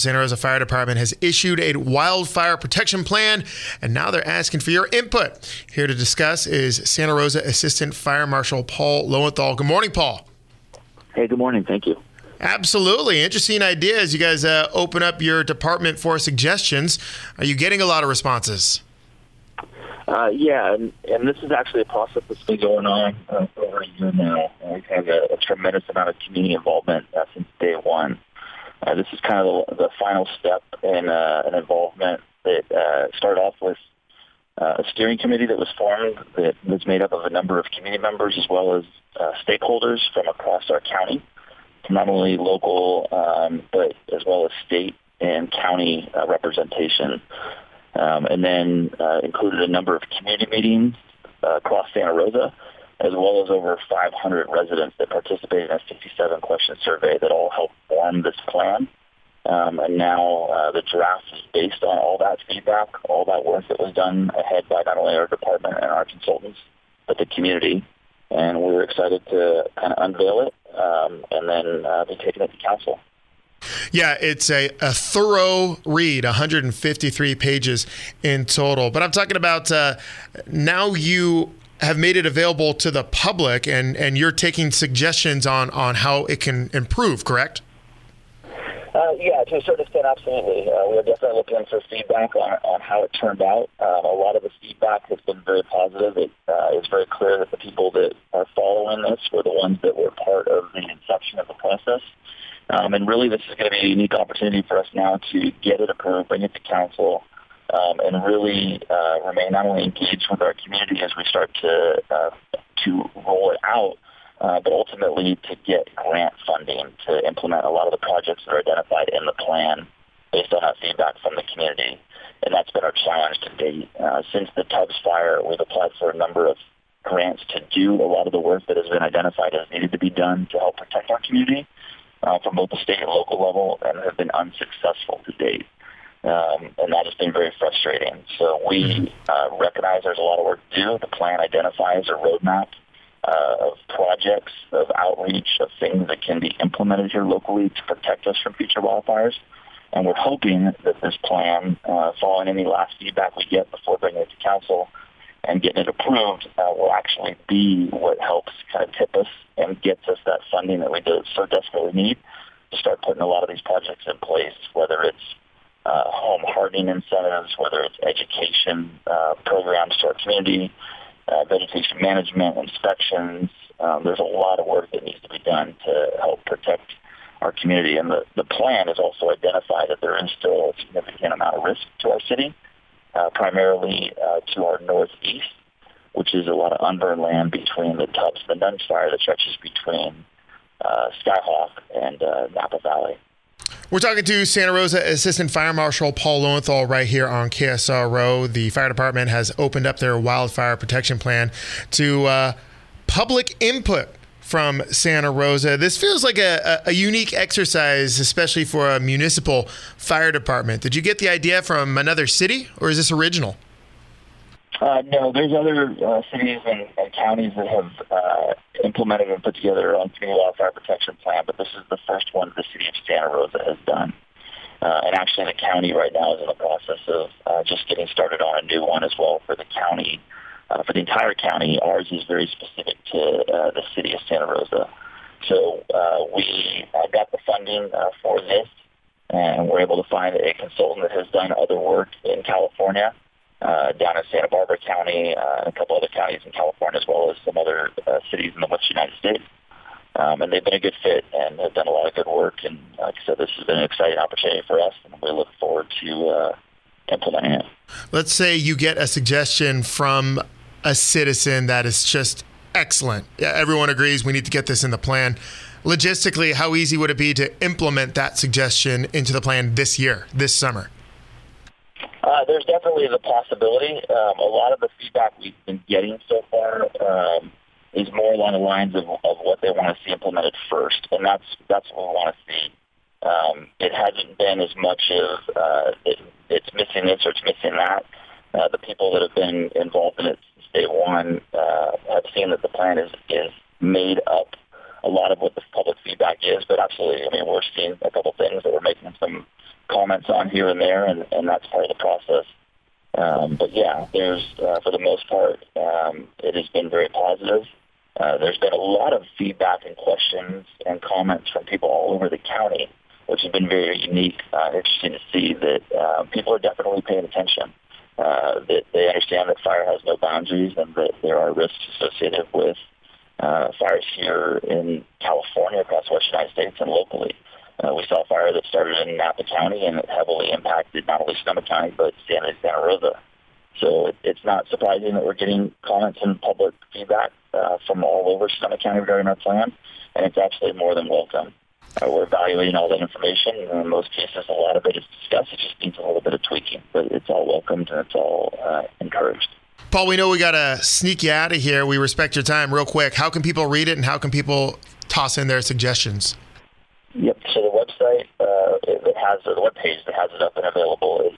Santa Rosa Fire Department has issued a wildfire protection plan, and now they're asking for your input. Here to discuss is Santa Rosa Assistant Fire Marshal Paul Lowenthal. Good morning, Paul. Hey, good morning. Thank you. Absolutely. Interesting idea as you guys open up your department for suggestions. Are you getting a lot of responses? Yeah, and this is actually a process that's been going on over a year now. We've had a tremendous amount of community involvement since day one. This is kind of the final step in an involvement that started off with a steering committee that was formed that was made up of a number of community members as well as stakeholders from across our county, not only local but as well as state and county representation. And then included a number of community meetings across Santa Rosa, as well as over 500 residents that participated in a 57-question survey that all helped form this plan. And now the draft is based on all that feedback, all that work that was done ahead by not only our department and our consultants, but the community. And we're excited to kind of unveil it and then be taking it to council. Yeah, it's a thorough read, 153 pages in total. But I'm talking about now you have made it available to the public and you're taking suggestions on how it can improve, correct? Yeah, to a certain extent, absolutely. We're definitely looking for feedback on how it turned out. A lot of the feedback has been very positive. It is very clear that the people that are following this were the ones that were part of the inception of the process. And really, this is going to be a unique opportunity for us now to get it approved, bring it to council, and really remain not only engaged with our community as we start to roll it out, but ultimately to get grant funding to implement a lot of the projects that are identified in the plan based on that feedback from the community. And that's been our challenge to date. Since the Tubbs fire, we've applied for a number of grants to do a lot of the work that has been identified as needed to be done to help protect our community from both the state and local level, and have been unsuccessful to date. And that has been very frustrating. So we recognize there's a lot of work to do. The plan identifies a roadmap of projects, of outreach, of things that can be implemented here locally to protect us from future wildfires. And we're hoping that this plan, following any last feedback we get before bringing it to council and getting it approved, will actually be what helps kind of tip us and gets us that funding that we so desperately need to start putting a lot of these projects in place, whether it's home hardening incentives, whether it's education programs to our community, vegetation management, inspections. There's a lot of work that needs to be done to help protect our community. And the plan has also identified that there is still a significant amount of risk to our city, primarily to our northeast, which is a lot of unburned land between the Tubbs and the Nuns fire that stretches between Skyhawk and Napa Valley. We're talking to Santa Rosa Assistant Fire Marshal Paul Lowenthal right here on KSRO. The fire department has opened up their wildfire protection plan to public input from Santa Rosa. This feels like a unique exercise, especially for a municipal fire department. Did you get the idea from another city, or is this original? No, there's other cities and counties that have implemented and put together their own community wildfire protection plan, but this is the first one the city of Santa Rosa has done. And actually the county right now is in the process of just getting started on a new one as well for the county. For the entire county, ours is very specific to the city of Santa Rosa. So we got the funding for this, and we're able to find a consultant that has done other work in California, down in Santa Barbara County, and a couple other counties in California, as well as some other cities in the West United States. And they've been a good fit and have done a lot of good work. And like I said, this has been an exciting opportunity for us, and we look forward to implementing it. Let's say you get a suggestion from a citizen that is just excellent. Yeah, everyone agrees we need to get this in the plan. Logistically, how easy would it be to implement that suggestion into the plan this year, this summer? There's definitely the possibility. A lot of the feedback we've been getting so far is more along the lines of what they want to see implemented first, and that's what we want to see. It hasn't been as much of it's missing this or it's missing that. The people that have been involved in it since day one have seen that the plan is made up a lot of what the public feedback is, but absolutely, I mean, we're seeing a couple things that we're making some comments on here and there, and that's part of the process. But yeah, there's for the most part, it has been very positive. There's been a lot of feedback and questions and comments from people all over the county, which has been very unique. Interesting to see that people are definitely paying attention. That they understand that fire has no boundaries and that there are risks associated with fires here in California, across the Western United States, and locally. We saw a fire that started in Napa County and it heavily impacted not only Sonoma County, but Santa Rosa. So it's not surprising that we're getting comments and public feedback from all over Sonoma County regarding our plan, and it's absolutely more than welcome. We're evaluating all that information, and in most cases, a lot of it is discussed. It just needs a little bit of tweaking, but it's all welcomed and it's all encouraged. Paul, we know we got to sneak you out of here. We respect your time. Real quick, how can people read it and how can people toss in their suggestions? Yep. So the website that has the webpage that has it up and available is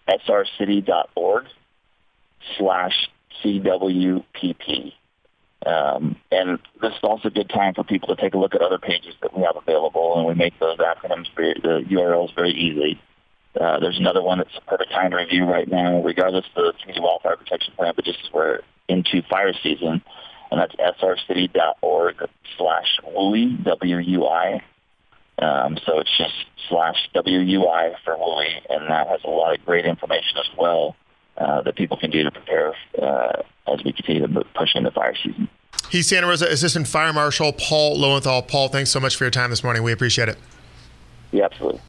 srcity.org/CWPP. And this is also a good time for people to take a look at other pages that we have available, and we make those acronyms, the URLs, very easy. There's another one that's a perfect time to review right now, regardless of the Community Wildfire Protection Plan, but just as we're into fire season, and that's srcity.org/WUI, WUI. So it's just /WUI for WUI, and that has a lot of great information as well that people can do to prepare as we continue to push into fire season. He's Santa Rosa Assistant Fire Marshal Paul Lowenthal. Paul, thanks so much for your time this morning. We appreciate it. Yeah, absolutely.